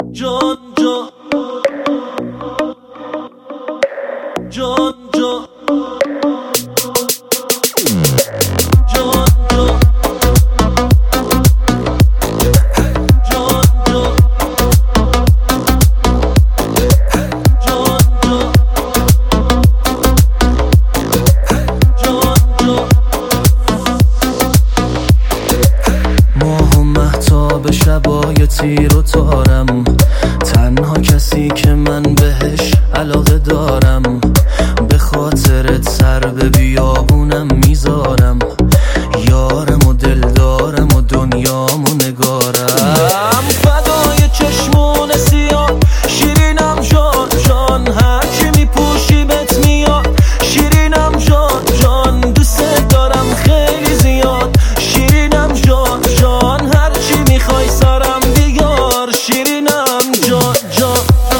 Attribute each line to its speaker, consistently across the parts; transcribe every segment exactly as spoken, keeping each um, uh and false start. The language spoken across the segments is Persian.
Speaker 1: جان جان جان جان
Speaker 2: به شبای تیر و تارم، تنها کسی که من بهش علاقه دارم، به خاطرت سر به بیابونم میذارم، یارم و دلدارم و دنیام و نگارم، فدای چشمون سیاه شیرینم جان جان، هرچی میپوشی بهت میاد شیرینم جان جان، دوست دارم خیلی زیاد شیرینم جان جان، هرچی میخوای سرم بیار شیرینم جان جان.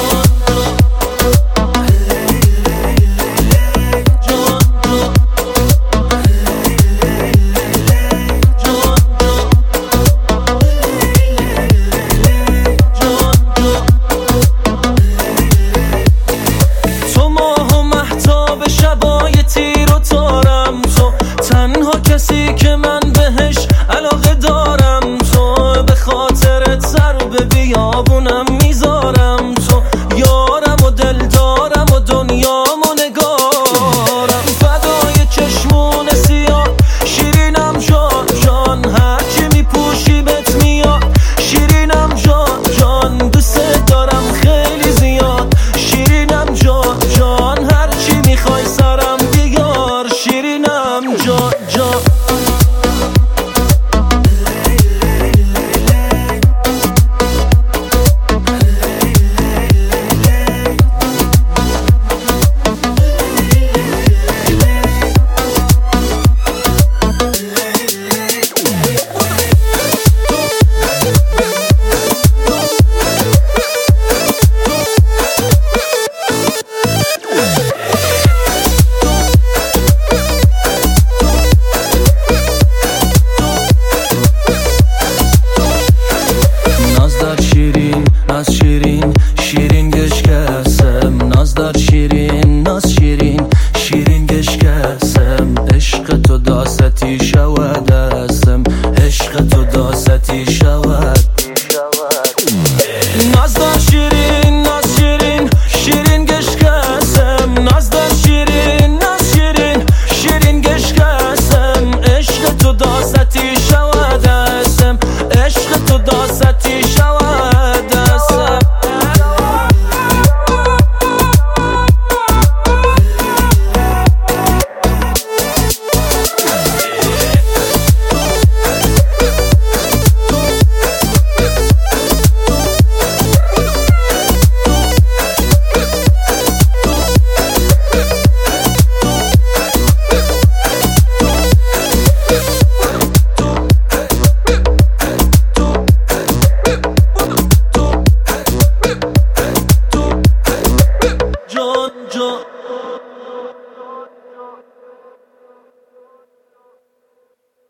Speaker 2: تو ماه و مهتاب شبای تیر و تارم، تو تنها کسی که من بهش علاقه دارم، تو به خاطرت سر به بیابونم